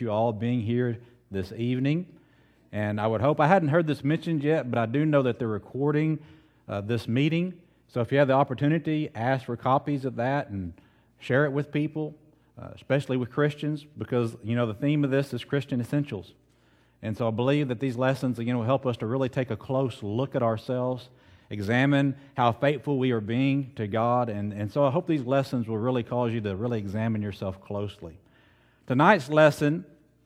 you all being here this evening. And I would hope, I hadn't heard this mentioned yet, but I do know that they're recording this meeting. So if you have the opportunity, ask for copies of that and share it with people, especially with Christians, because, the theme of this is Christian essentials. And so I believe that these lessons, will help us to really take a close look at ourselves, examine how faithful we are being to God. And so I hope these lessons will really cause you to really examine yourself closely. Tonight's lesson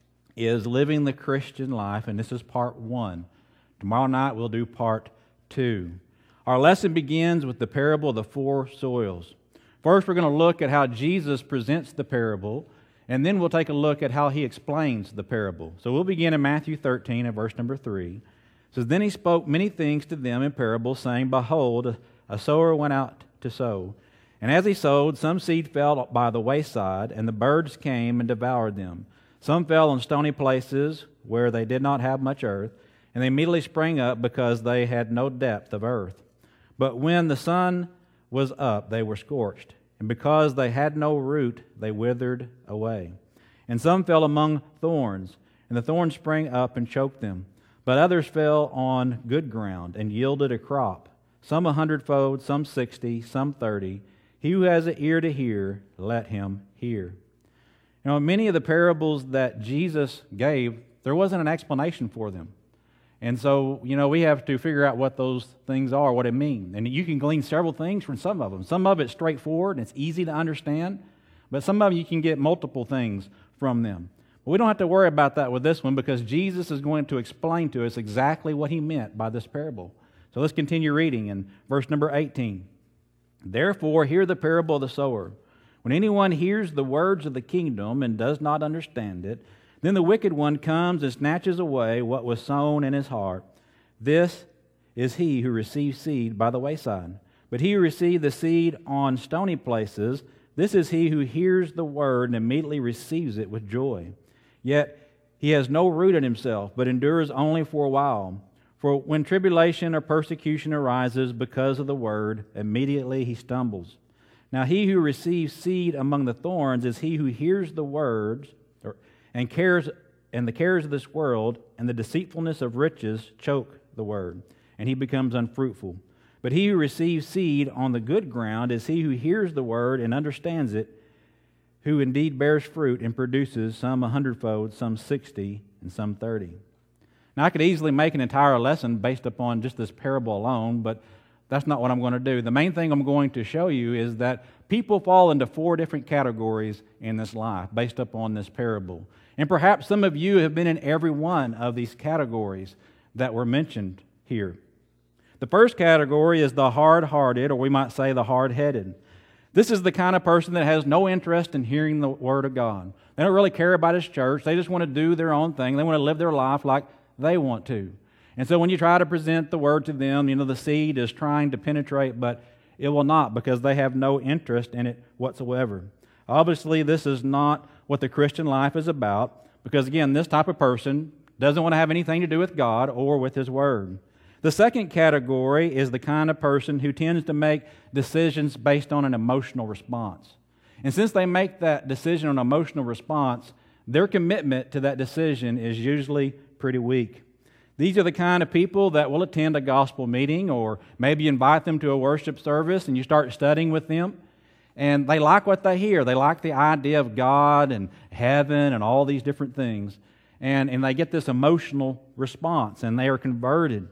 is living the Christian life, and this is part 1. Tomorrow night we'll do part 2. Our lesson begins with the parable of the 4 soils. First, we're going to look at how Jesus presents the parable, and then we'll take a look at how he explains the parable. So we'll begin in Matthew 13 and verse number 3. It says, "Then he spoke many things to them in parables, saying, Behold, a sower went out to sow. And as he sowed, some seed fell by the wayside, and the birds came and devoured them. Some fell on stony places where they did not have much earth, and they immediately sprang up because they had no depth of earth. But when the sun was up, they were scorched, and because they had no root, they withered away. And some fell among thorns, and the thorns sprang up and choked them. But others fell on good ground and yielded a crop, some 100-fold, some 60, some 30. He who has an ear to hear, let him hear." Many of the parables that Jesus gave, there wasn't an explanation for them. And so, we have to figure out what those things are, what it means. And you can glean several things from some of them. Some of it's straightforward and it's easy to understand, but some of them you can get multiple things from them. But we don't have to worry about that with this one because Jesus is going to explain to us exactly what he meant by this parable. So let's continue reading in verse number 18. "Therefore, hear the parable of the sower. When anyone hears the words of the kingdom and does not understand it, then the wicked one comes and snatches away what was sown in his heart. This is he who receives seed by the wayside. But he who received the seed on stony places, this is he who hears the word and immediately receives it with joy. Yet he has no root in himself, but endures only for a while. For when tribulation or persecution arises because of the word, immediately he stumbles. Now he who receives seed among the thorns is he who hears the words and the cares of this world and the deceitfulness of riches choke the word, and he becomes unfruitful. But he who receives seed on the good ground is he who hears the word and understands it, who indeed bears fruit and produces some 100-fold, some 60, and some 30. Now I could easily make an entire lesson based upon just this parable alone, but that's not what I'm going to do. The main thing I'm going to show you is that people fall into 4 different categories in this life based upon this parable. And perhaps some of you have been in every one of these categories that were mentioned here. The first category is the hard-hearted, or we might say the hard-headed. This is the kind of person that has no interest in hearing the Word of God. They don't really care about His church. They just want to do their own thing. They want to live their life like they want to. And so when you try to present the Word to them, the seed is trying to penetrate, but it will not because they have no interest in it whatsoever. Obviously, this is not what the Christian life is about because, again, this type of person doesn't want to have anything to do with God or with His Word. The second category is the kind of person who tends to make decisions based on an emotional response. And since they make that decision on an emotional response, their commitment to that decision is usually pretty weak. These are the kind of people that will attend a gospel meeting or maybe invite them to a worship service and you start studying with them. And they like what they hear. They like the idea of God and heaven and all these different things. And they get this emotional response and they are converted.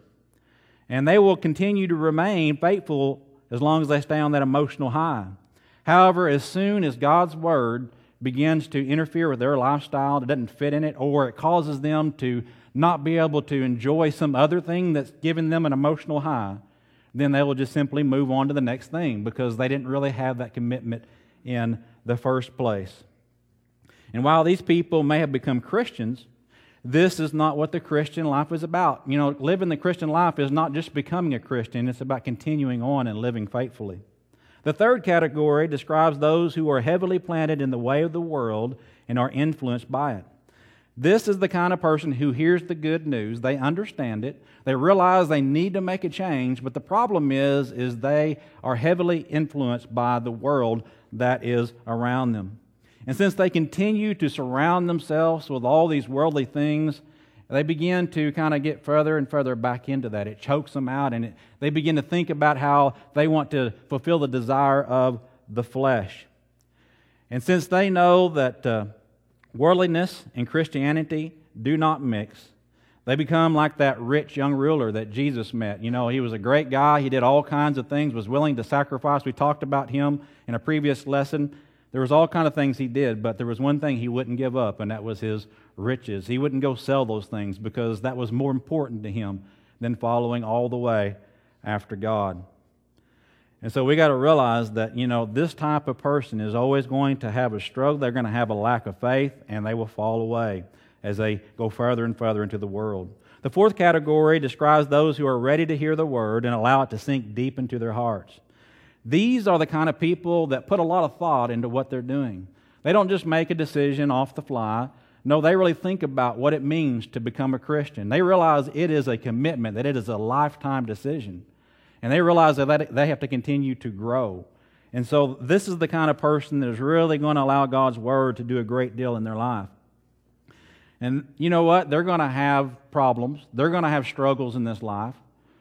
And they will continue to remain faithful as long as they stay on that emotional high. However, as soon as God's Word begins to interfere with their lifestyle, it doesn't fit in it, or it causes them to not be able to enjoy some other thing that's giving them an emotional high, then they will just simply move on to the next thing because they didn't really have that commitment in the first place. And while these people may have become Christians, this is not what the Christian life is about. Living the Christian life is not just becoming a Christian, it's about continuing on and living faithfully. The third category describes those who are heavily planted in the way of the world and are influenced by it. This is the kind of person who hears the good news, they understand it, they realize they need to make a change, but the problem is they are heavily influenced by the world that is around them. And since they continue to surround themselves with all these worldly things, they begin to kind of get further and further back into that. It chokes them out, and they begin to think about how they want to fulfill the desire of the flesh. And since they know that worldliness and Christianity do not mix, they become like that rich young ruler that Jesus met. You know, he was a great guy. He did all kinds of things, was willing to sacrifice. We talked about him in a previous lesson. There was all kinds of things he did, but there was one thing he wouldn't give up, and that was his riches. He wouldn't go sell those things because that was more important to him than following all the way after God. And so we got to realize that, you know, this type of person is always going to have a struggle. They're going to have a lack of faith, and they will fall away as they go further and further into the world. The fourth category describes those who are ready to hear the word and allow it to sink deep into their hearts. These are the kind of people that put a lot of thought into what they're doing. They don't just make a decision off the fly. No, they really think about what it means to become a Christian. They realize it is a commitment, that it is a lifetime decision. And they realize that they have to continue to grow. And so this is the kind of person that is really going to allow God's Word to do a great deal in their life. And you know what? They're going to have problems. They're going to have struggles in this life.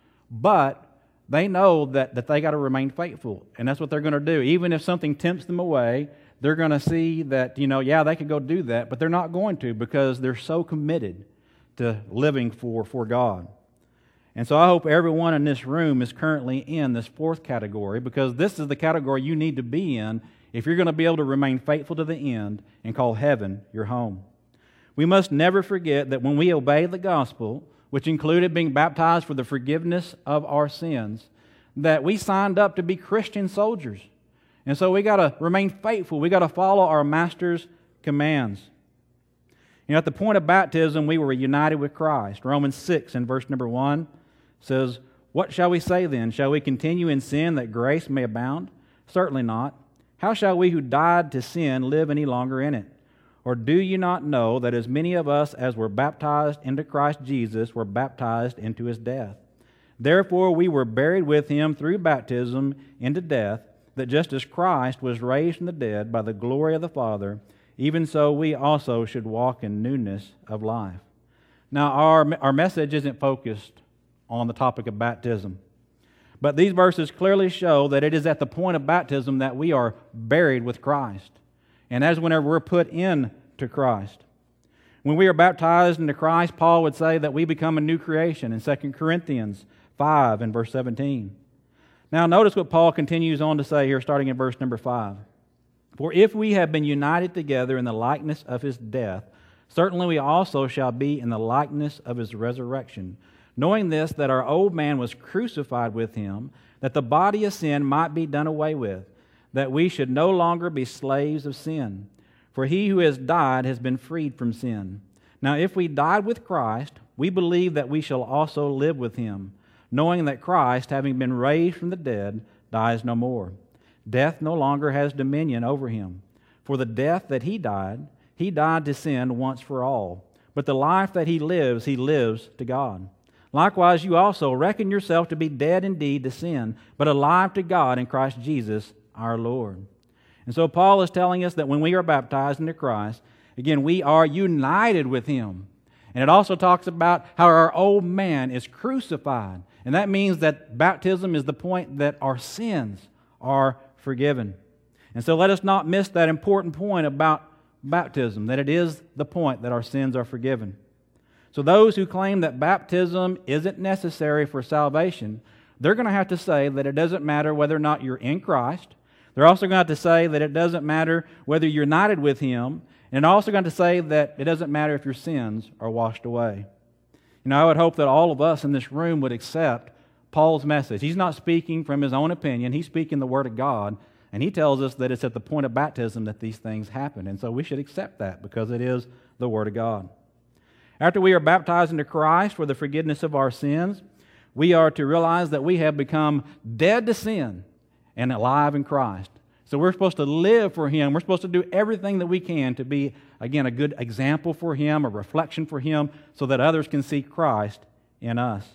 But they know that they got to remain faithful. And that's what they're going to do. Even if something tempts them away, they're going to see that, you know, yeah, they could go do that, but they're not going to because they're so committed to living for God. And so I hope everyone in this room is currently in this fourth category, because this is the category you need to be in if you're going to be able to remain faithful to the end and call heaven your home. We must never forget that when we obey the gospel, which included being baptized for the forgiveness of our sins, that we signed up to be Christian soldiers. And so we got to remain faithful. We got to follow our Master's commands. You know, at the point of baptism, we were united with Christ. Romans 6 in verse number 1 says, "What shall we say then? Shall we continue in sin that grace may abound? Certainly not. How shall we who died to sin live any longer in it? Or do you not know that as many of us as were baptized into Christ Jesus were baptized into His death? Therefore we were buried with Him through baptism into death, that just as Christ was raised from the dead by the glory of the Father, even so we also should walk in newness of life." Now our message isn't focused on the topic of baptism, but these verses clearly show that it is at the point of baptism that we are buried with Christ. And as whenever we're put into Christ. When we are baptized into Christ, Paul would say that we become a new creation in 2 Corinthians 5 and verse 17. Now notice what Paul continues on to say here, starting in verse number 5. "For if we have been united together in the likeness of His death, certainly we also shall be in the likeness of His resurrection, knowing this, that our old man was crucified with Him, that the body of sin might be done away with, that we should no longer be slaves of sin. For he who has died has been freed from sin. Now if we died with Christ, we believe that we shall also live with Him, knowing that Christ, having been raised from the dead, dies no more. Death no longer has dominion over Him. For the death that He died to sin once for all. But the life that He lives to God. Likewise, you also reckon yourself to be dead indeed to sin, but alive to God in Christ Jesus our Lord." And so Paul is telling us that when we are baptized into Christ, again, we are united with Him. And it also talks about how our old man is crucified. And that means that baptism is the point that our sins are forgiven. And so let us not miss that important point about baptism, that it is the point that our sins are forgiven. So those who claim that baptism isn't necessary for salvation, they're going to have to say that it doesn't matter whether or not you're in Christ. They're also going to have to say that it doesn't matter whether you're united with Him. And they're also going to say that it doesn't matter if your sins are washed away. You know, I would hope that all of us in this room would accept Paul's message. He's not speaking from his own opinion. He's speaking the Word of God. And he tells us that it's at the point of baptism that these things happen. And so we should accept that because it is the Word of God. After we are baptized into Christ for the forgiveness of our sins, we are to realize that we have become dead to sin and alive in Christ. So we're supposed to live for Him. We're supposed to do everything that we can to be, again, a good example for Him, a reflection for Him, so that others can see Christ in us.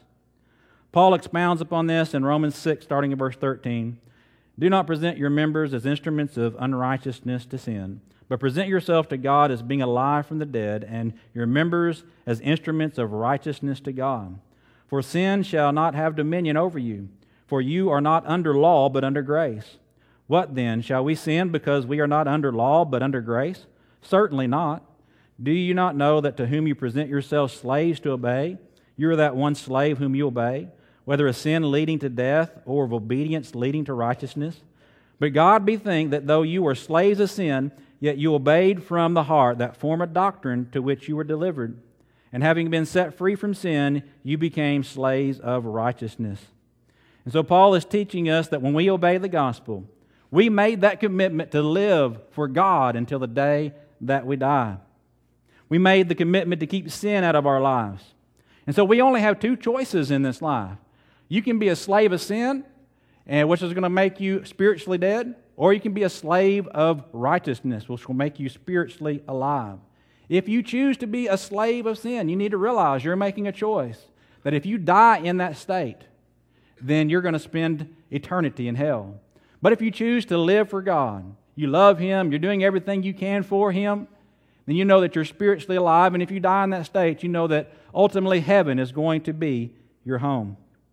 Paul expounds upon this in Romans 6, starting in verse 13. "Do not present your members as instruments of unrighteousness to sin, but present yourself to God as being alive from the dead, and your members as instruments of righteousness to God. For sin shall not have dominion over you, for you are not under law, but under grace. What then? Shall we sin because we are not under law, but under grace? Certainly not. Do you not know that to whom you present yourselves slaves to obey, you are that one slave whom you obey, whether of sin leading to death or of obedience leading to righteousness? But God bethink that though you were slaves of sin, yet you obeyed from the heart that form of doctrine to which you were delivered. And having been set free from sin, you became slaves of righteousness. And so Paul is teaching us that when we obey the gospel, we made that commitment to live for God until the day that we die. We made the commitment to keep sin out of our lives. And so we only have two choices in this life. You can be a slave of sin, which is going to make you spiritually dead, or you can be a slave of righteousness, which will make you spiritually alive. If you choose to be a slave of sin, you need to realize you're making a choice that if you die in that state, then you're going to spend eternity in hell. But if you choose to live for God, you love Him, you're doing everything you can for Him, then you know that you're spiritually alive, and if you die in that state, you know that ultimately heaven is going to be your home.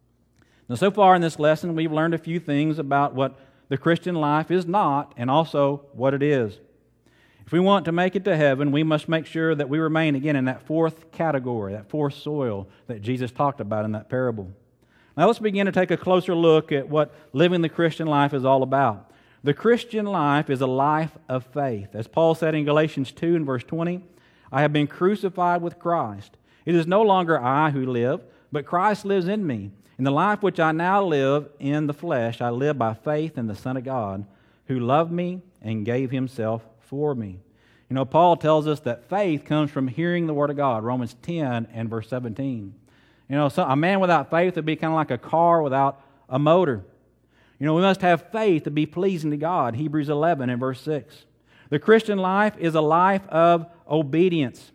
Now, so far in this lesson, we've learned a few things about what the Christian life is not, and also what it is. If we want to make it to heaven, we must make sure that we remain again in that fourth category, that fourth soil that Jesus talked about in that parable. Now let's begin to take a closer look at what living the Christian life is all about. The Christian life is a life of faith. As Paul said in Galatians 2 and verse 20, I have been crucified with Christ. It is no longer I who live, but Christ lives in me. In the life which I now live in the flesh, I live by faith in the Son of God, who loved me and gave Himself for me. You know, Paul tells us that faith comes from hearing the Word of God, Romans 10 and verse 17. You know, so a man without faith would be kind of like a car without a motor. You know, we must have faith to be pleasing to God, Hebrews 11 and verse 6. The Christian life is a life of obedience.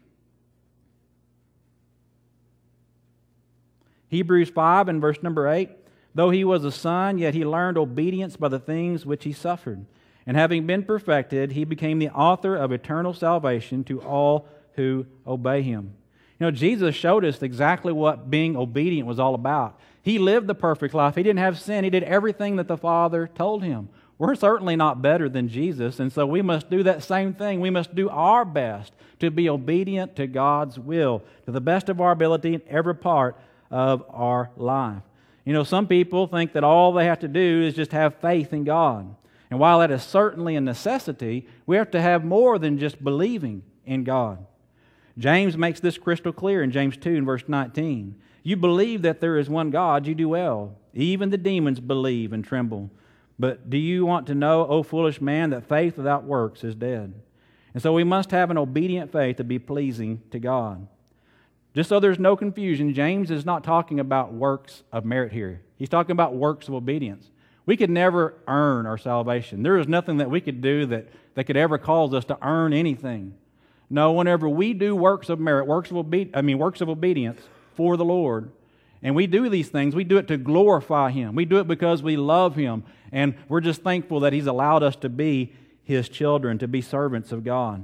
Hebrews 5 and verse number 8, though He was a son, yet He learned obedience by the things which He suffered. And having been perfected, He became the author of eternal salvation to all who obey Him. You know, Jesus showed us exactly what being obedient was all about. He lived the perfect life. He didn't have sin. He did everything that the Father told Him. We're certainly not better than Jesus, and so we must do that same thing. We must do our best to be obedient to God's will, to the best of our ability in every part of our life. You know, some people think that all they have to do is just have faith in God. And while that is certainly a necessity, we have to have more than just believing in God. James makes this crystal clear in James 2 and verse 19. You believe that there is one God, you do well. Even the demons believe and tremble. But do you want to know, O foolish man, that faith without works is dead? And so we must have an obedient faith to be pleasing to God. Just so there's no confusion, James is not talking about works of merit here. He's talking about works of obedience. We could never earn our salvation. There is nothing that we could do that could ever cause us to earn anything. No, whenever we do works of merit, works of obedience for the Lord, and we do these things, we do it to glorify Him. We do it because we love Him, and we're just thankful that He's allowed us to be His children, to be servants of God.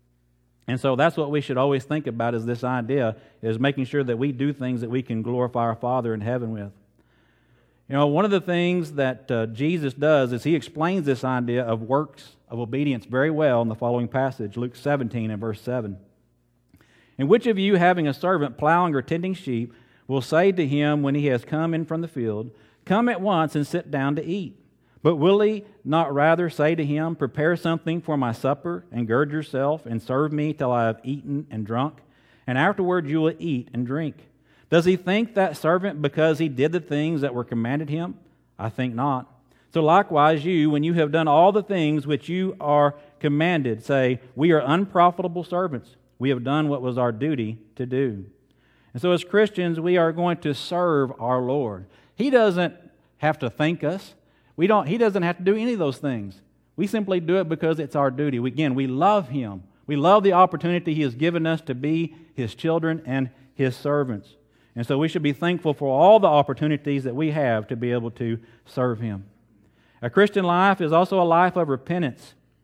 And so that's what we should always think about, is this idea, is making sure that we do things that we can glorify our Father in heaven with. You know, one of the things that Jesus does is He explains this idea of works of obedience very well in the following passage, Luke 17 and verse 7. And which of you, having a servant plowing or tending sheep, will say to him when he has come in from the field, come at once and sit down to eat? But will he not rather say to him, prepare something for my supper, and gird yourself, and serve me till I have eaten and drunk, and afterward you will eat and drink? Does he thank that servant because he did the things that were commanded him? I think not. So likewise you, when you have done all the things which you are commanded, say, we are unprofitable servants. We have done what was our duty to do. And so as Christians, we are going to serve our Lord. He doesn't have to thank us. He doesn't have to do any of those things. We simply do it because it's our duty. We love Him. We love the opportunity He has given us to be His children and His servants. And so we should be thankful for all the opportunities that we have to be able to serve Him. A Christian life is also a life of repentance.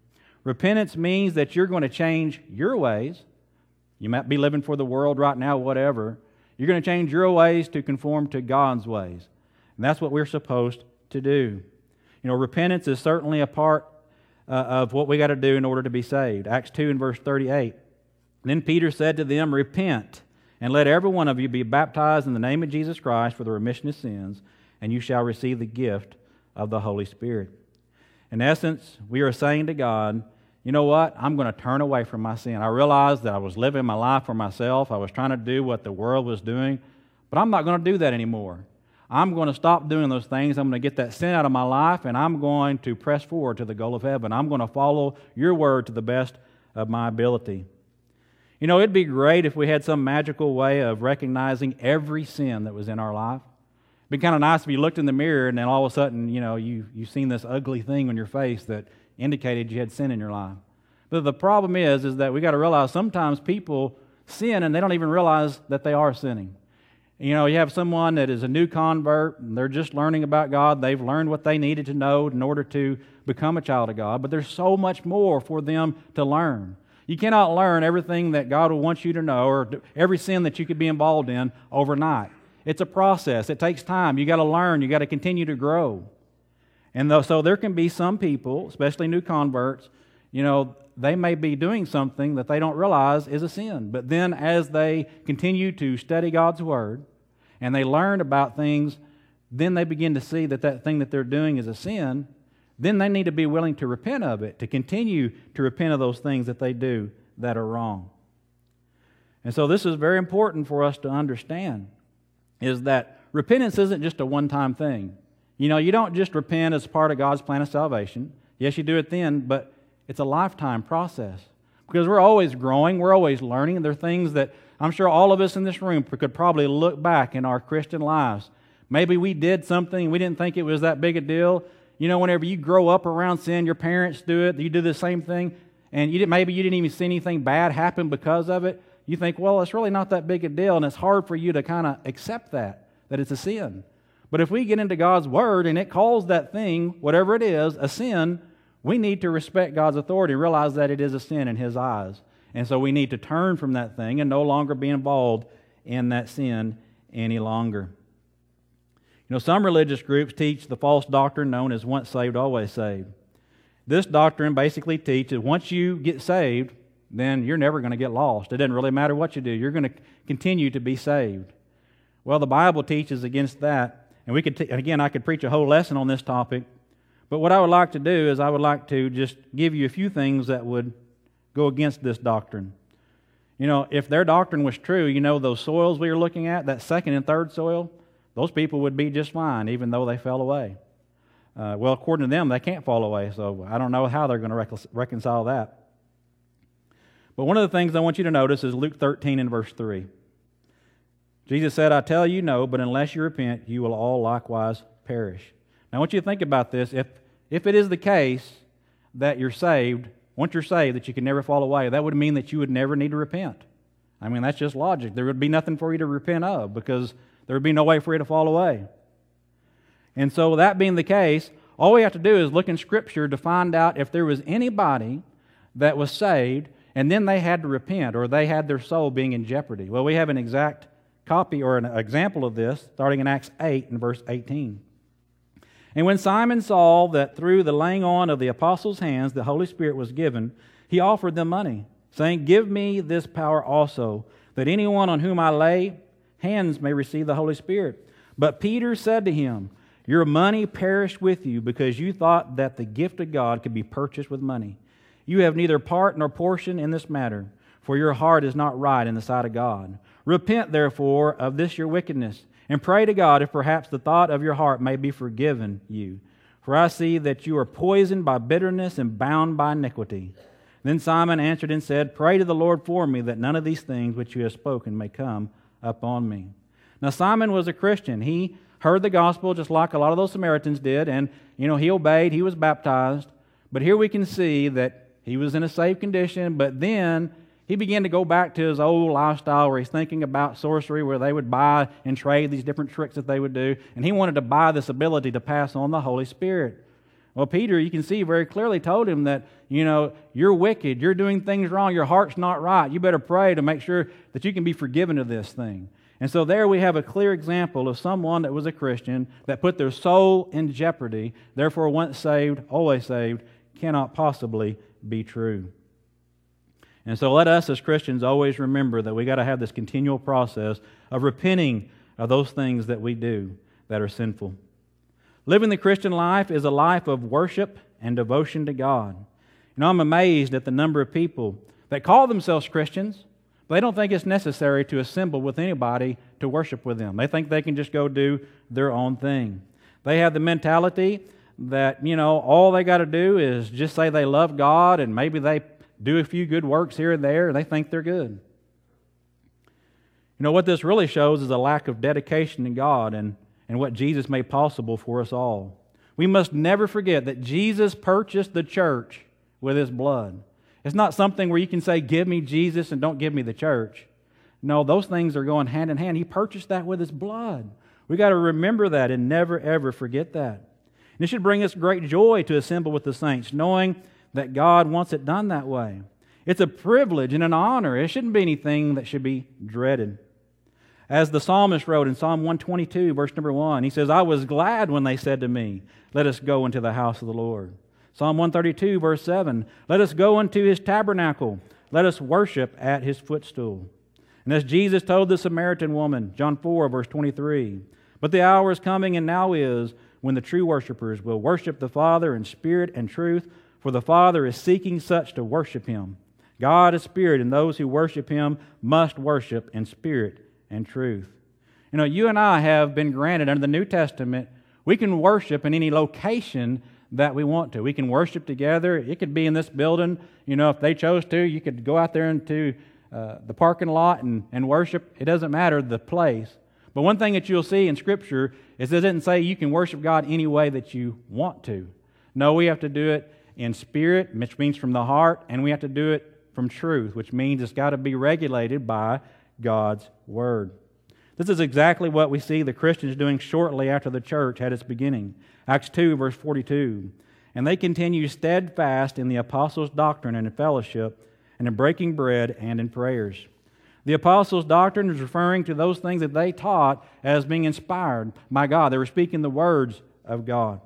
Repentance means that you're going to change your ways. You might be living for the world right now, whatever. You're going to change your ways to conform to God's ways. And that's what we're supposed to do. You know, repentance is certainly a part of what we got to do in order to be saved. Acts 2 and verse 38. Then Peter said to them, "Repent, and let every one of you be baptized in the name of Jesus Christ for the remission of sins, and you shall receive the gift of the Holy Spirit." In essence, we are saying to God, you know what? I'm going to turn away from my sin. I realized that I was living my life for myself. I was trying to do what the world was doing, but I'm not going to do that anymore. I'm going to stop doing those things. I'm going to get that sin out of my life, and I'm going to press forward to the goal of heaven. I'm going to follow your word to the best of my ability. You know, it'd be great if we had some magical way of recognizing every sin that was in our life. It'd be kind of nice if you looked in the mirror and then all of a sudden, you know, you've seen this ugly thing on your face that indicated you had sin in your life. But the problem is that we got to realize sometimes people sin and they don't even realize that they are sinning. You know, you have someone that is a new convert, and they're just learning about God. They've learned what they needed to know in order to become a child of God, but there's so much more for them to learn. You cannot learn everything that God will want you to know or every sin that you could be involved in overnight. It's a process. It takes time. You got to learn. You got to continue to grow. And so there can be some people, especially new converts, you know, they may be doing something that they don't realize is a sin. But then as they continue to study God's Word and they learn about things, then they begin to see that that thing that they're doing is a sin. Then they need to be willing to repent of it, to continue to repent of those things that they do that are wrong. And so this is very important for us to understand, is that repentance isn't just a one-time thing. You know, you don't just repent as part of God's plan of salvation. Yes, you do it then, but it's a lifetime process. Because we're always growing, we're always learning. There are things that I'm sure all of us in this room could probably look back in our Christian lives. Maybe we did something, we didn't think it was that big a deal. You know, whenever you grow up around sin, your parents do it, you do the same thing, and maybe you didn't even see anything bad happen because of it. You think, well, it's really not that big a deal, and it's hard for you to kind of accept that it's a sin. But if we get into God's Word and it calls that thing, whatever it is, a sin, we need to respect God's authority and realize that it is a sin in His eyes. And so we need to turn from that thing and no longer be involved in that sin any longer. You know, some religious groups teach the false doctrine known as once saved, always saved. This doctrine basically teaches once you get saved, then you're never going to get lost. It doesn't really matter what you do. You're going to continue to be saved. Well, the Bible teaches against that. And again, I could preach a whole lesson on this topic. But what I would like to do is I would like to just give you a few things that would go against this doctrine. You know, if their doctrine was true, you know, those soils we were looking at, that second and third soil, those people would be just fine, even though they fell away. Well, according to them, they can't fall away, so I don't know how they're going to reconcile that. But one of the things I want you to notice is Luke 13 and verse 3. Jesus said, "I tell you no, but unless you repent, you will all likewise perish." Now, I want you to think about this. If it is the case that you're saved, once you're saved, that you can never fall away, that would mean that you would never need to repent. I mean, that's just logic. There would be nothing for you to repent of because there would be no way for you to fall away. And so that being the case, all we have to do is look in Scripture to find out if there was anybody that was saved and then they had to repent or they had their soul being in jeopardy. Well, we have an exact copy or an example of this starting in Acts 8 and verse 18. "And when Simon saw that through the laying on of the apostles' hands the Holy Spirit was given, he offered them money, saying, 'Give me this power also, that anyone on whom I lay hands may receive the Holy Spirit.' But Peter said to him, 'Your money perished with you, because you thought that the gift of God could be purchased with money. You have neither part nor portion in this matter, for your heart is not right in the sight of God. Repent, therefore, of this your wickedness, and pray to God if perhaps the thought of your heart may be forgiven you. For I see that you are poisoned by bitterness and bound by iniquity.' Then Simon answered and said, 'Pray to the Lord for me, that none of these things which you have spoken may come upon me.'" Now Simon was a Christian. He heard the gospel just like a lot of those Samaritans did, and he obeyed, he was baptized. But here we can see that he was in a saved condition, but then he began to go back to his old lifestyle where he's thinking about sorcery, where they would buy and trade these different tricks that they would do, and he wanted to buy this ability to pass on the Holy Spirit. Well, Peter, you can see very clearly, told him that, you're wicked, you're doing things wrong, your heart's not right. You better pray to make sure that you can be forgiven of this thing. And so there we have a clear example of someone that was a Christian that put their soul in jeopardy, therefore once saved, always saved, cannot possibly be true. And so let us as Christians always remember that we got to have this continual process of repenting of those things that we do that are sinful. Living the Christian life is a life of worship and devotion to God. I'm amazed at the number of people that call themselves Christians, but they don't think it's necessary to assemble with anybody to worship with them. They think they can just go do their own thing. They have the mentality that, all they got to do is just say they love God and maybe they do a few good works here and there and they think they're good. What this really shows is a lack of dedication to God and what Jesus made possible for us all. We must never forget that Jesus purchased the church with His blood. It's not something where you can say, give me Jesus and don't give me the church. No, those things are going hand in hand. He purchased that with His blood. We got to remember that and never, ever forget that. And it should bring us great joy to assemble with the saints, knowing that God wants it done that way. It's a privilege and an honor. It shouldn't be anything that should be dreaded. As the psalmist wrote in Psalm 122, verse number 1, he says, I was glad when they said to me, let us go into the house of the Lord. Psalm 132, verse 7, let us go into His tabernacle. Let us worship at His footstool. And as Jesus told the Samaritan woman, John 4, verse 23, but the hour is coming and now is when the true worshipers will worship the Father in spirit and truth, for the Father is seeking such to worship Him. God is spirit, and those who worship Him must worship in spirit and truth. You and I have been granted under the New Testament, we can worship in any location that we want to. We can worship together. It could be in this building. If they chose to, you could go out there into the parking lot and worship. It doesn't matter the place. But one thing that you'll see in Scripture is it doesn't say you can worship God any way that you want to. No, we have to do it in spirit, which means from the heart, and we have to do it from truth, which means it's got to be regulated by God's Word. This is exactly what we see the Christians doing shortly after the church had its beginning. Acts 2, verse 42. And they continue steadfast in the apostles' doctrine and in fellowship, and in breaking bread and in prayers. The apostles' doctrine is referring to those things that they taught as being inspired by God. They were speaking the words of God.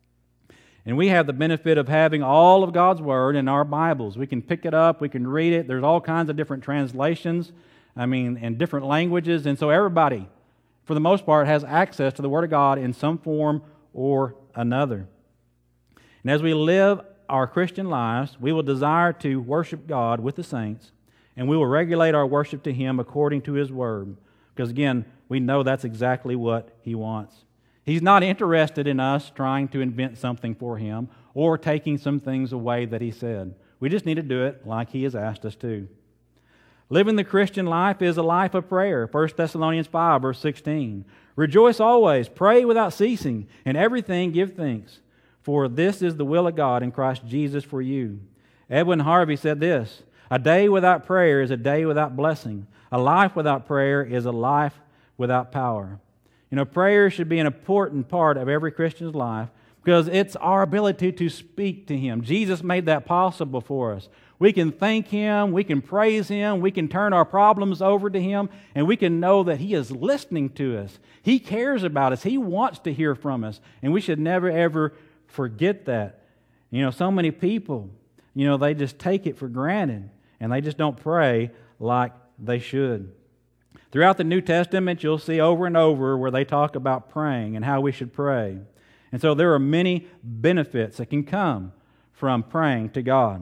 And we have the benefit of having all of God's Word in our Bibles. We can pick it up, we can read it. There's all kinds of different translations, in different languages. And so everybody, for the most part, has access to the Word of God in some form or another. And as we live our Christian lives, we will desire to worship God with the saints, and we will regulate our worship to Him according to His Word. Because again, we know that's exactly what He wants. He's not interested in us trying to invent something for Him or taking some things away that He said. We just need to do it like He has asked us to. Living the Christian life is a life of prayer. 1 Thessalonians 5, verse 16. Rejoice always, pray without ceasing, in everything give thanks, for this is the will of God in Christ Jesus for you. Edwin Harvey said this, a day without prayer is a day without blessing. A life without prayer is a life without power. Prayer should be an important part of every Christian's life because it's our ability to speak to Him. Jesus made that possible for us. We can thank Him, we can praise Him, we can turn our problems over to Him, and we can know that He is listening to us. He cares about us. He wants to hear from us, and we should never, ever forget that. So many people, they just take it for granted, and they just don't pray like they should. Throughout the New Testament, you'll see over and over where they talk about praying and how we should pray. And so there are many benefits that can come from praying to God.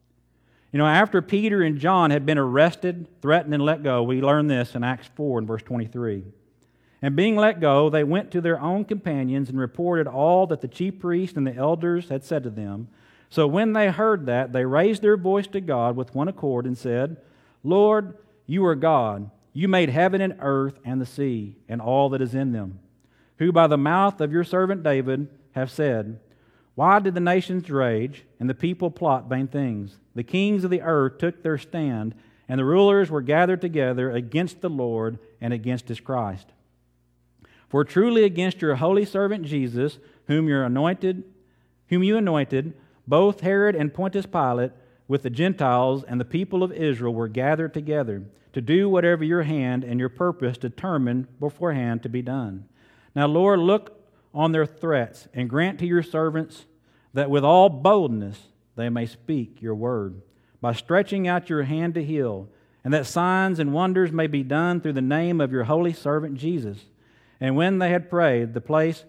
After Peter and John had been arrested, threatened, and let go, we learn this in Acts 4 and verse 23. And being let go, they went to their own companions and reported all that the chief priests and the elders had said to them. So when they heard that, they raised their voice to God with one accord and said, Lord, You are God. You made heaven and earth and the sea and all that is in them, who by the mouth of Your servant David have said, Why did the nations rage and the people plot vain things? The kings of the earth took their stand, and the rulers were gathered together against the Lord and against His Christ. For truly against Your holy servant Jesus, whom You whom you anointed, both Herod and Pontius Pilate, with the Gentiles and the people of Israel were gathered together to do whatever your hand and your purpose determined beforehand to be done. Now, Lord, look on their threats and grant to your servants that with all boldness they may speak your word, by stretching out your hand to heal, and that signs and wonders may be done through the name of your holy servant Jesus. And when they had prayed, the place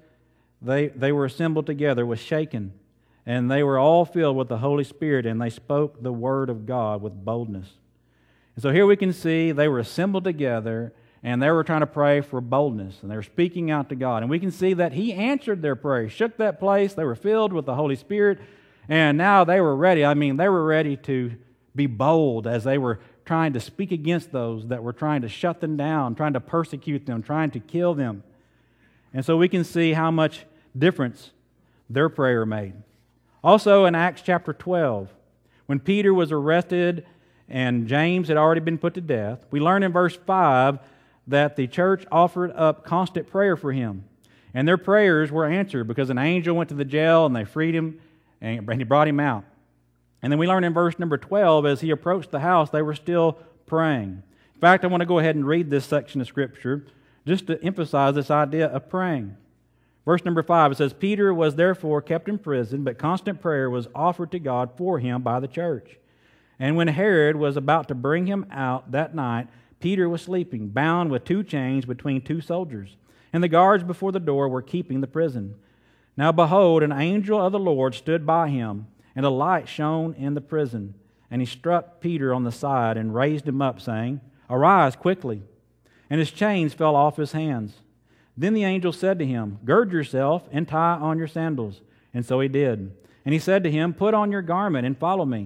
they were assembled together was shaken, and they were all filled with the Holy Spirit, and they spoke the word of God with boldness. And so here we can see they were assembled together, and they were trying to pray for boldness, and they were speaking out to God. And we can see that He answered their prayer, shook that place. They were filled with the Holy Spirit, and now they were ready. They were ready to be bold as they were trying to speak against those that were trying to shut them down, trying to persecute them, trying to kill them. And so we can see how much difference their prayer made. Also in Acts chapter 12, when Peter was arrested and James had already been put to death, we learn in verse 5 that the church offered up constant prayer for him. And their prayers were answered because an angel went to the jail and they freed him and he brought him out. And then we learn in verse number 12, as he approached the house, they were still praying. In fact, I want to go ahead and read this section of Scripture just to emphasize this idea of praying. Verse number 5, it says, Peter was therefore kept in prison, but constant prayer was offered to God for him by the church. And when Herod was about to bring him out that night, Peter was sleeping, bound with 2 chains between 2 soldiers. And the guards before the door were keeping the prison. Now behold, an angel of the Lord stood by him, and a light shone in the prison. And he struck Peter on the side and raised him up, saying, Arise quickly. And his chains fell off his hands. Then the angel said to him, Gird yourself and tie on your sandals. And so he did. And he said to him, Put on your garment and follow me.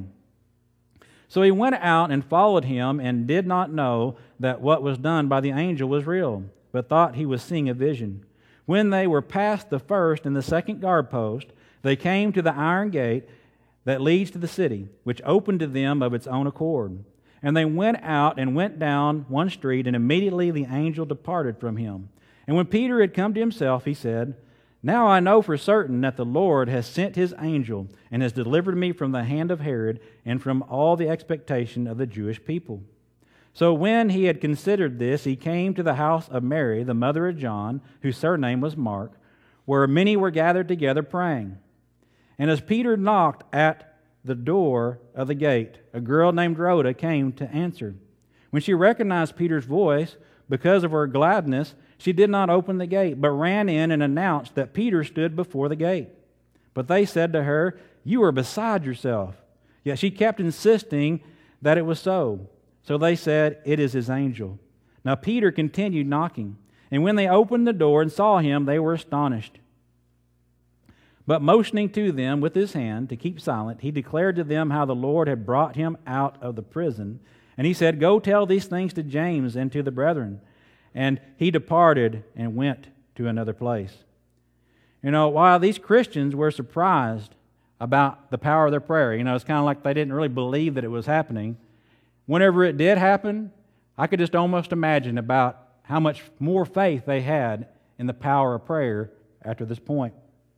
So he went out and followed him, and did not know that what was done by the angel was real, but thought he was seeing a vision. When they were past the first and the second guard post, they came to the iron gate that leads to the city, which opened to them of its own accord. And they went out and went down one street, and immediately the angel departed from him. And when Peter had come to himself, he said, Now I know for certain that the Lord has sent his angel, and has delivered me from the hand of Herod, and from all the expectation of the Jewish people. So when he had considered this, he came to the house of Mary, the mother of John, whose surname was Mark, where many were gathered together praying. And as Peter knocked at the door of the gate, a girl named Rhoda came to answer. When she recognized Peter's voice, because of her gladness, she did not open the gate, but ran in and announced that Peter stood before the gate. But they said to her, You are beside yourself. Yet she kept insisting that it was so. So they said, It is his angel. Now Peter continued knocking, and when they opened the door and saw him, they were astonished. But motioning to them with his hand to keep silent, he declared to them how the Lord had brought him out of the prison. And he said, Go tell these things to James and to the brethren. And he departed and went to another place. While these Christians were surprised about the power of their prayer, it's kind of like they didn't really believe that it was happening. Whenever it did happen, I could just almost imagine about how much more faith they had in the power of prayer after this point.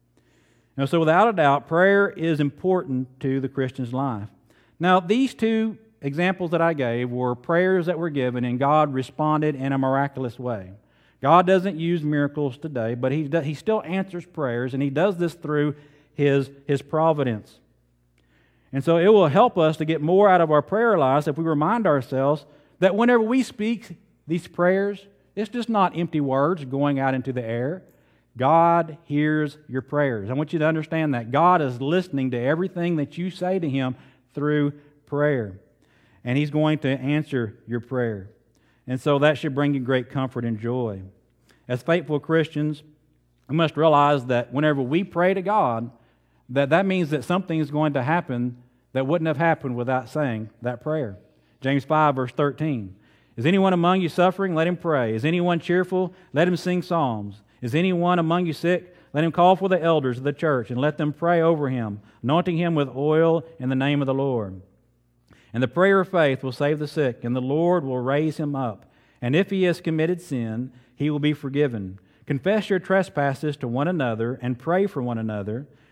So without a doubt, prayer is important to the Christian's life. Now, these 2 examples that I gave were prayers that were given, and God responded in a miraculous way. God doesn't use miracles today, but He still answers prayers, and He does this through His providence. And so it will help us to get more out of our prayer lives if we remind ourselves that whenever we speak these prayers, it's just not empty words going out into the air. God hears your prayers. I want you to understand that. God is listening to everything that you say to Him through prayer. And He's going to answer your prayer. And so that should bring you great comfort and joy. As faithful Christians, we must realize that whenever we pray to God, that means that something is going to happen that wouldn't have happened without saying that prayer. James 5, verse 13. Is anyone among you suffering? Let him pray. Is anyone cheerful? Let him sing psalms. Is anyone among you sick? Let him call for the elders of the church, and let them pray over him, anointing him with oil in the name of the Lord. And the prayer of faith will save the sick, and the Lord will raise him up. And if he has committed sin, he will be forgiven. Confess your trespasses to one another, and pray for one another,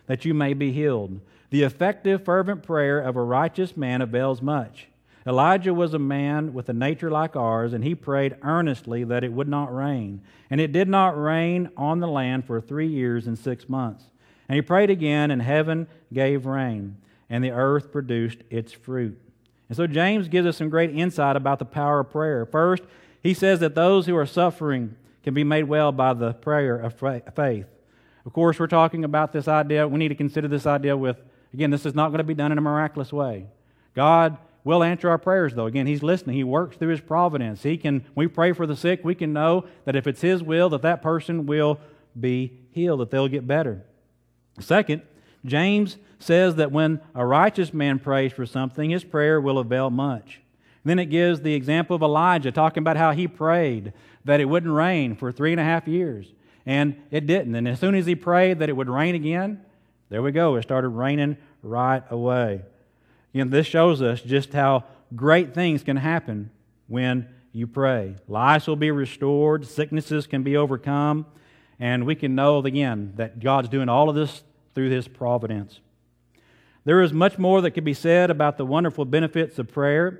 that you may be healed. The effective, fervent prayer of a righteous man avails much. Elijah was a man with a nature like ours, and he prayed earnestly that it would not rain. And it did not rain on the land for 3 years and 6 months. And he prayed again, and heaven gave rain, and the earth produced its fruit. And so James gives us some great insight about the power of prayer. First, he says that those who are suffering can be made well by the prayer of faith. Of course, we're talking about this idea. We need to consider this idea with, again, this is not going to be done in a miraculous way. God will answer our prayers, though. Again, He's listening. He works through His providence. We pray for the sick. We can know that if it's His will, that that person will be healed, that they'll get better. Second, James says that when a righteous man prays for something, his prayer will avail much. Then it gives the example of Elijah, talking about how he prayed that it wouldn't rain for 3.5 years. And it didn't. And as soon as he prayed that it would rain again, there we go. It started raining right away. This shows us just how great things can happen when you pray. Lives will be restored. Sicknesses can be overcome. And we can know, again, that God's doing all of this through His providence. There is much more that could be said about the wonderful benefits of prayer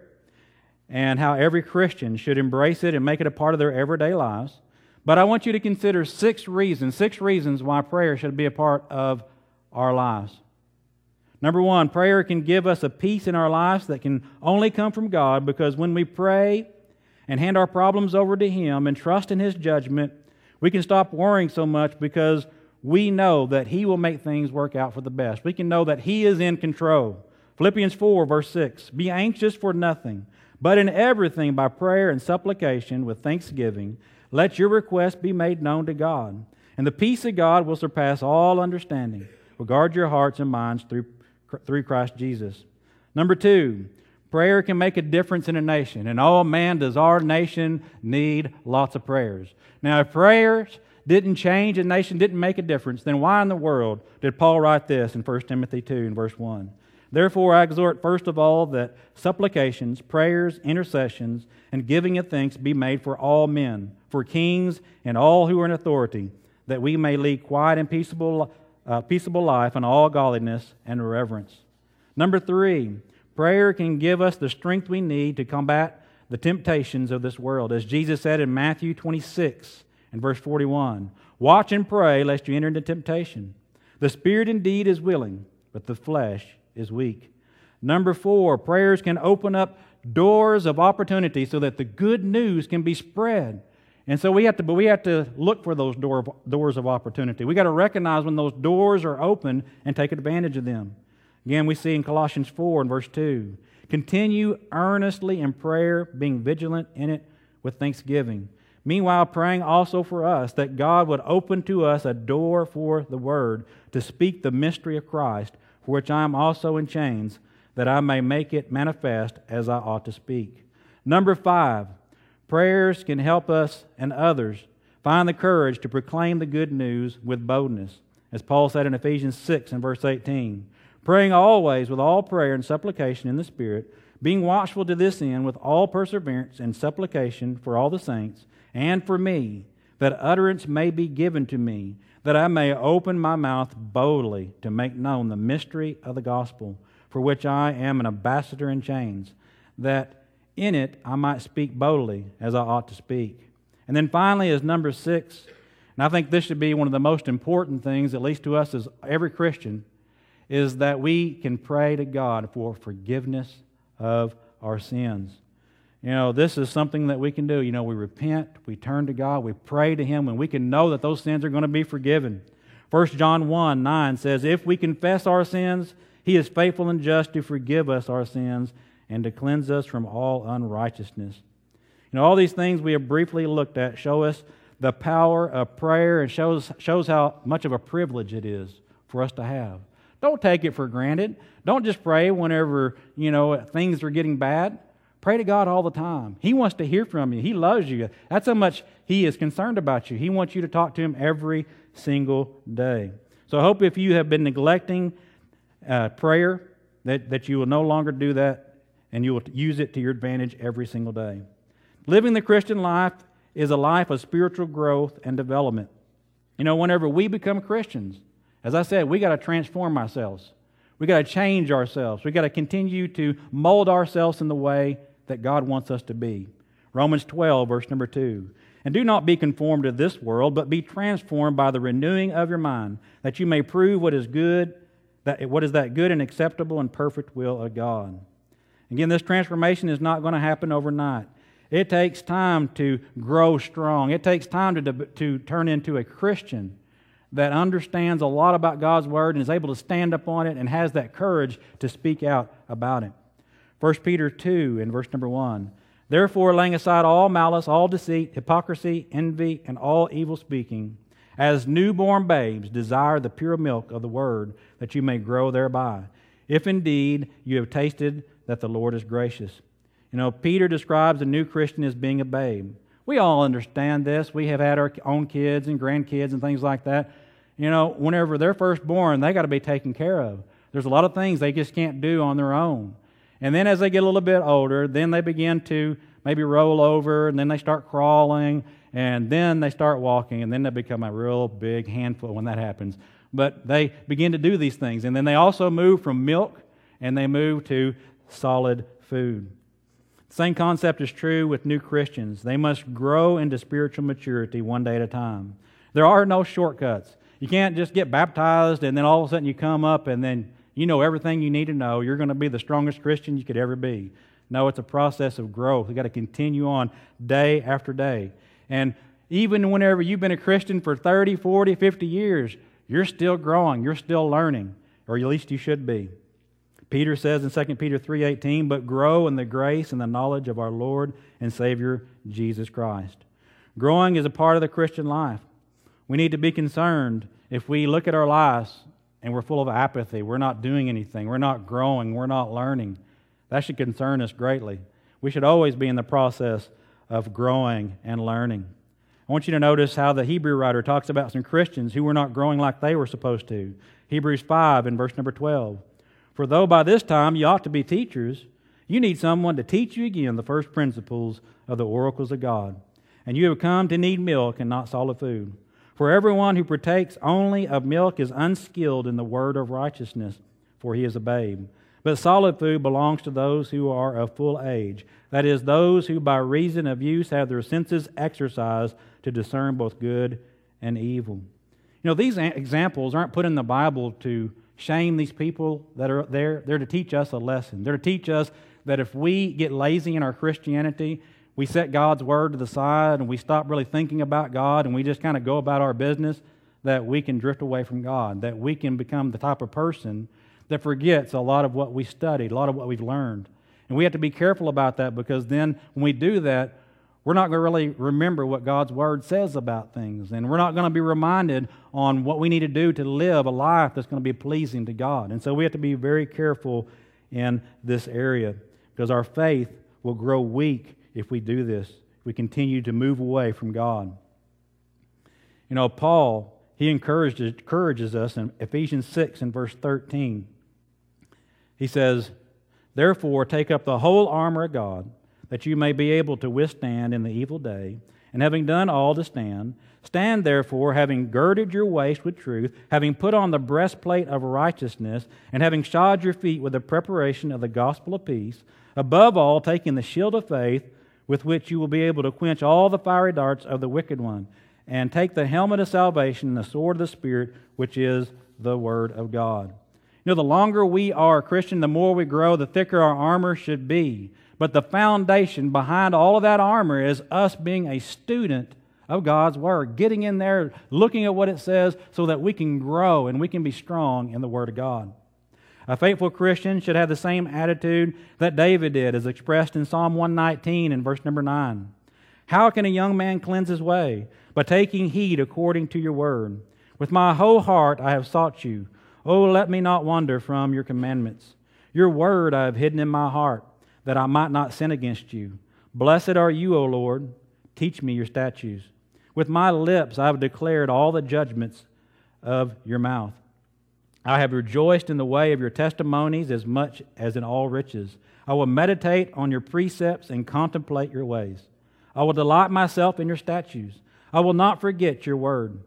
and how every Christian should embrace it and make it a part of their everyday lives. But I want you to consider 6 reasons why prayer should be a part of our lives. Number 1, prayer can give us a peace in our lives that can only come from God, because when we pray and hand our problems over to Him and trust in His judgment, we can stop worrying so much because we know that He will make things work out for the best. We can know that He is in control. Philippians 4, verse 6, "Be anxious for nothing, but in everything by prayer and supplication with thanksgiving, let your requests be made known to God. And the peace of God will surpass all understanding. Will guard your hearts and minds through Christ Jesus." Number 2, prayer can make a difference in a nation. And oh man, does our nation need lots of prayers. Now, if prayers didn't change, a nation didn't make a difference, then why in the world did Paul write this in 1 Timothy 2 and verse 1? "Therefore I exhort first of all that supplications, prayers, intercessions, and giving of thanks be made for all men, for kings and all who are in authority, that we may lead quiet and peaceable life in all godliness and reverence." Number 3, prayer can give us the strength we need to combat the temptations of this world. As Jesus said in Matthew 26 and verse 41, "Watch and pray lest you enter into temptation. The spirit indeed is willing, but the flesh is weak." Number 4, prayers can open up doors of opportunity so that the good news can be spread. And so we have to look for those doors of opportunity. We got to recognize when those doors are open and take advantage of them. Again, we see in Colossians 4 and verse 2, "Continue earnestly in prayer, being vigilant in it with thanksgiving. Meanwhile, praying also for us, that God would open to us a door for the Word, to speak the mystery of Christ, for which I am also in chains, that I may make it manifest as I ought to speak." Number 5, prayers can help us and others find the courage to proclaim the good news with boldness. As Paul said in Ephesians 6 and verse 18, "Praying always with all prayer and supplication in the Spirit, being watchful to this end with all perseverance and supplication for all the saints, and for me, that utterance may be given to me, that I may open my mouth boldly to make known the mystery of the gospel, for which I am an ambassador in chains, that in it I might speak boldly as I ought to speak." And then finally is number 6, and I think this should be one of the most important things, at least to us as every Christian, is that we can pray to God for forgiveness of our sins. This is something that we can do. We repent, we turn to God, we pray to Him, and we can know that those sins are going to be forgiven. 1 John 1:9 says, "If we confess our sins, He is faithful and just to forgive us our sins and to cleanse us from all unrighteousness." All these things we have briefly looked at show us the power of prayer and shows how much of a privilege it is for us to have. Don't take it for granted. Don't just pray whenever, things are getting bad. Pray to God all the time. He wants to hear from you. He loves you. That's how much He is concerned about you. He wants you to talk to Him every single day. So I hope if you have been neglecting prayer, that you will no longer do that, and you will use it to your advantage every single day. Living the Christian life is a life of spiritual growth and development. Whenever we become Christians, As I said, we got to transform ourselves. We got to change ourselves. We got to continue to mold ourselves in the way that God wants us to be. Romans 12, verse number 2. And do not be conformed to this world, but be transformed by the renewing of your mind, that you may prove what is good, what is that good and acceptable and perfect will of God. Again, this transformation is not going to happen overnight. It takes time to grow strong. It takes time to turn into a Christian that understands a lot about God's Word and is able to stand up on it and has that courage to speak out about it. 1 Peter 2 in verse number 1. Therefore, laying aside all malice, all deceit, hypocrisy, envy, and all evil speaking, as newborn babes desire the pure milk of the Word, that you may grow thereby, if indeed you have tasted that the Lord is gracious. You know, Peter describes a new Christian as being a babe. We all understand this. We have had our own kids and grandkids and things like that. You know, whenever they're first born, they got to be taken care of. There's a lot of things they just can't do on their own. And then as they get a little bit older, then they begin to maybe roll over, and then they start crawling, and then they start walking, and then they become a real big handful when that happens. But they begin to do these things. And then they also move from milk, and they move to solid food. The same concept is true with new Christians. They must grow into spiritual maturity one day at a time. There are no shortcuts. You can't just get baptized, and then all of a sudden you come up, and then you know everything you need to know. You're going to be the strongest Christian you could ever be. No, it's a process of growth. We've got to continue on day after day. And even whenever you've been a Christian for 30, 40, 50 years, you're still growing. You're still learning, or at least you should be. Peter says in 2 Peter 3:18, but grow in the grace and the knowledge of our Lord and Savior, Jesus Christ. Growing is a part of the Christian life. We need to be concerned if we look at our lives and we're full of apathy, we're not doing anything, we're not growing, we're not learning. That should concern us greatly. We should always be in the process of growing and learning. I want you to notice how the Hebrew writer talks about some Christians who were not growing like they were supposed to. Hebrews 5 in verse number 12. For though by this time you ought to be teachers, you need someone to teach you again the first principles of the oracles of God. And you have come to need milk and not solid food. For everyone who partakes only of milk is unskilled in the word of righteousness, for he is a babe. But solid food belongs to those who are of full age, that is, those who by reason of use have their senses exercised to discern both good and evil. You know, these examples aren't put in the Bible to shame these people that are there. They're to teach us a lesson. They're to teach us that if we get lazy in our Christianity, we set God's Word to the side and we stop really thinking about God and we just kind of go about our business, that we can drift away from God, that we can become the type of person that forgets a lot of what we studied, a lot of what we've learned. And we have to be careful about that, because then when we do that, we're not going to really remember what God's Word says about things, and we're not going to be reminded on what we need to do to live a life that's going to be pleasing to God. And so we have to be very careful in this area, because our faith will grow weak if we do this, if we continue to move away from God. You know, Paul, he encourages us in Ephesians 6 and verse 13. He says, therefore, take up the whole armor of God, that you may be able to withstand in the evil day, and having done all to stand, stand therefore, having girded your waist with truth, having put on the breastplate of righteousness, and having shod your feet with the preparation of the gospel of peace, above all, taking the shield of faith, with which you will be able to quench all the fiery darts of the wicked one, and take the helmet of salvation and the sword of the Spirit, which is the Word of God. You know, the longer we are a Christian, the more we grow, the thicker our armor should be. But the foundation behind all of that armor is us being a student of God's Word, getting in there, looking at what it says so that we can grow and we can be strong in the Word of God. A faithful Christian should have the same attitude that David did, as expressed in Psalm 119 and verse number 9. How can a young man cleanse his way? By taking heed according to your word. With my whole heart I have sought you. Oh, let me not wander from your commandments. Your word I have hidden in my heart, that I might not sin against you. Blessed are you, O Lord. Teach me your statutes. With my lips I have declared all the judgments of your mouth. I have rejoiced in the way of your testimonies as much as in all riches. I will meditate on your precepts and contemplate your ways. I will delight myself in your statutes. I will not forget your word.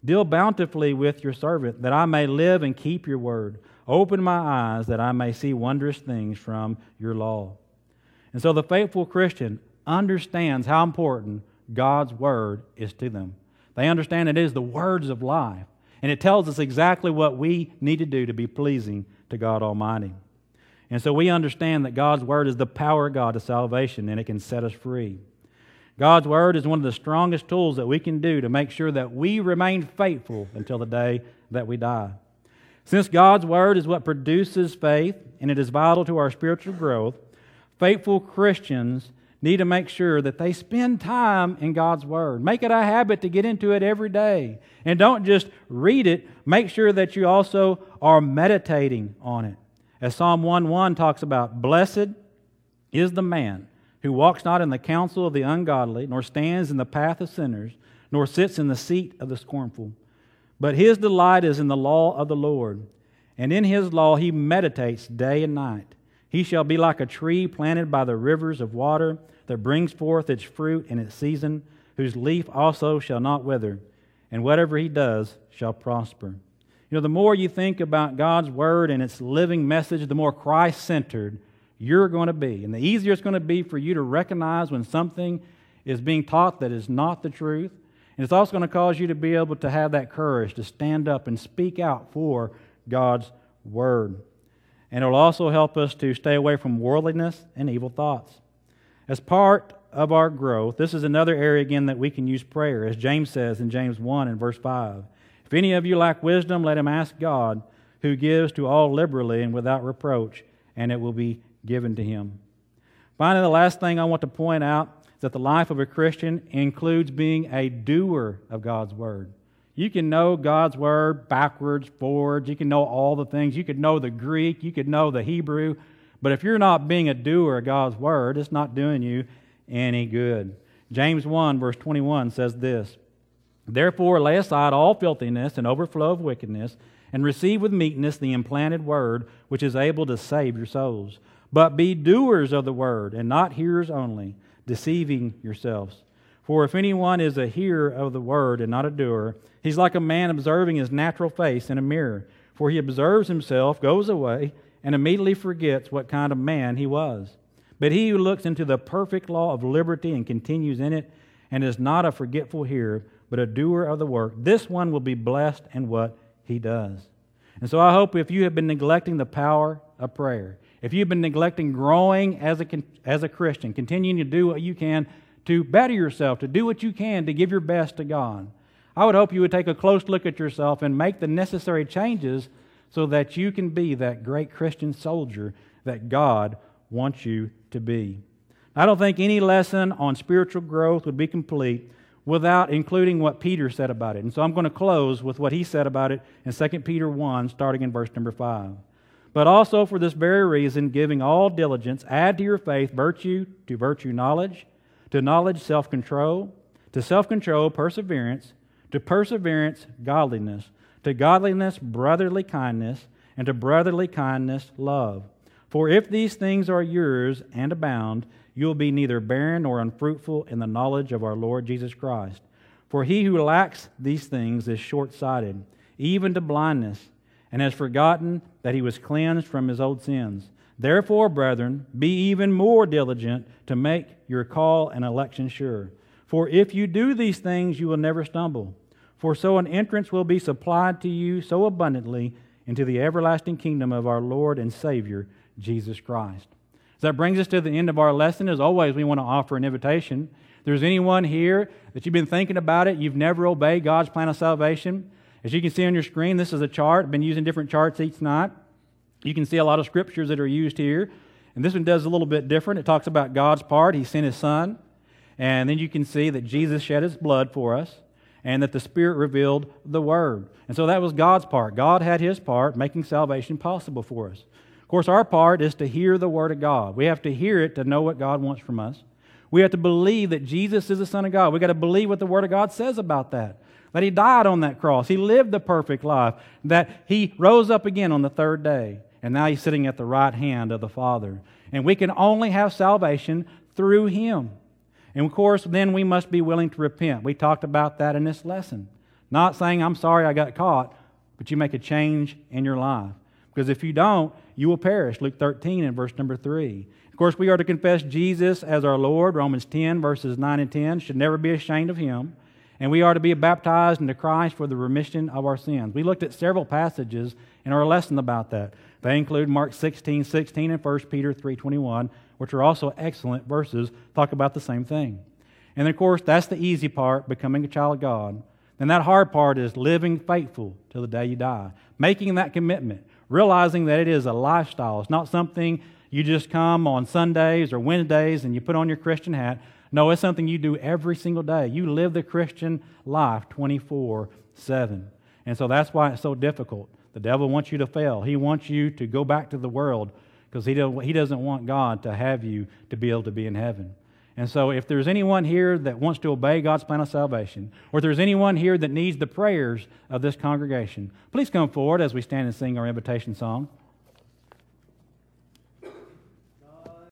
Deal bountifully with your servant, that I may live and keep your word. Open my eyes, that I may see wondrous things from your law. And so the faithful Christian understands how important God's word is to them. They understand it is the words of life, and it tells us exactly what we need to do to be pleasing to God Almighty. And so we understand that God's word is the power of God to salvation, and it can set us free. God's word is one of the strongest tools that we can do to make sure that we remain faithful until the day that we die. Since God's word is what produces faith, and it is vital to our spiritual growth, faithful Christians need to make sure that they spend time in God's word. Make it a habit to get into it every day. And don't just read it. Make sure that you also are meditating on it. As Psalm 1:1 talks about, "Blessed is the man who walks not in the counsel of the ungodly, nor stands in the path of sinners, nor sits in the seat of the scornful. But his delight is in the law of the Lord, and in his law he meditates day and night. He shall be like a tree planted by the rivers of water, that brings forth its fruit in its season, whose leaf also shall not wither, and whatever he does shall prosper." You know, the more you think about God's word and its living message, the more Christ-centered you're going to be. And the easier it's going to be for you to recognize when something is being taught that is not the truth. And it's also going to cause you to be able to have that courage to stand up and speak out for God's word. And it will also help us to stay away from worldliness and evil thoughts. As part of our growth, this is another area again that we can use prayer, as James says in James 1 and verse 5. "If any of you lack wisdom, let him ask God, who gives to all liberally and without reproach, and it will be given to him." Finally, the last thing I want to point out is that the life of a Christian includes being a doer of God's word. You can know God's word backwards, forwards. You can know all the things. You could know the Greek. You could know the Hebrew. But if you're not being a doer of God's word, it's not doing you any good. James 1 verse 21 says this, "Therefore lay aside all filthiness and overflow of wickedness, and receive with meekness the implanted word, which is able to save your souls. But be doers of the word, and not hearers only, deceiving yourselves. For if anyone is a hearer of the word and not a doer, he's like a man observing his natural face in a mirror. For he observes himself, goes away, and immediately forgets what kind of man he was. But he who looks into the perfect law of liberty and continues in it, and is not a forgetful hearer, but a doer of the work, this one will be blessed in what he does." And so I hope if you have been neglecting the power of prayer, if you've been neglecting growing as a Christian, continuing to do what you can to better yourself, to do what you can to give your best to God, I would hope you would take a close look at yourself and make the necessary changes so that you can be that great Christian soldier that God wants you to be. I don't think any lesson on spiritual growth would be complete without including what Peter said about it. And so I'm going to close with what he said about it in 2 Peter 1, starting in verse number 5. "But also for this very reason, giving all diligence, add to your faith virtue, to virtue knowledge, to knowledge self-control, to self-control perseverance, to perseverance godliness, to godliness brotherly kindness, and to brotherly kindness love. For if these things are yours and abound, you will be neither barren nor unfruitful in the knowledge of our Lord Jesus Christ. For he who lacks these things is short-sighted, even to blindness, and has forgotten that he was cleansed from his old sins. Therefore, brethren, be even more diligent to make your call and election sure. For if you do these things, you will never stumble. For so an entrance will be supplied to you so abundantly into the everlasting kingdom of our Lord and Savior, Jesus Christ." So that brings us to the end of our lesson. As always, we want to offer an invitation. If there's anyone here that you've been thinking about it, you've never obeyed God's plan of salvation, as you can see on your screen, this is a chart. I've been using different charts each night. You can see a lot of scriptures that are used here. And this one does a little bit different. It talks about God's part. He sent His Son. And then you can see that Jesus shed His blood for us, and that the Spirit revealed the Word. And so that was God's part. God had His part, making salvation possible for us. Of course, our part is to hear the Word of God. We have to hear it to know what God wants from us. We have to believe that Jesus is the Son of God. We've got to believe what the Word of God says about that. That He died on that cross. He lived the perfect life. That He rose up again on the third day. And now He's sitting at the right hand of the Father. And we can only have salvation through Him. And of course, then we must be willing to repent. We talked about that in this lesson. Not saying, I'm sorry I got caught, but you make a change in your life. Because if you don't, you will perish. Luke 13 and verse number 3. Of course, we are to confess Jesus as our Lord. Romans 10 verses 9 and 10. Should never be ashamed of Him. And we are to be baptized into Christ for the remission of our sins. We looked at several passages in our lesson about that. They include Mark 16:16 and 1 Peter 3:21, which are also excellent verses, talk about the same thing. And of course, that's the easy part, becoming a child of God. And that hard part is living faithful till the day you die. Making that commitment. Realizing that it is a lifestyle. It's not something you just come on Sundays or Wednesdays and you put on your Christian hat. No, it's something you do every single day. You live the Christian life 24/7. And so that's why it's so difficult. The devil wants you to fail. He wants you to go back to the world because he doesn't want God to have you to be able to be in heaven. And so if there's anyone here that wants to obey God's plan of salvation, or if there's anyone here that needs the prayers of this congregation, please come forward as we stand and sing our invitation song.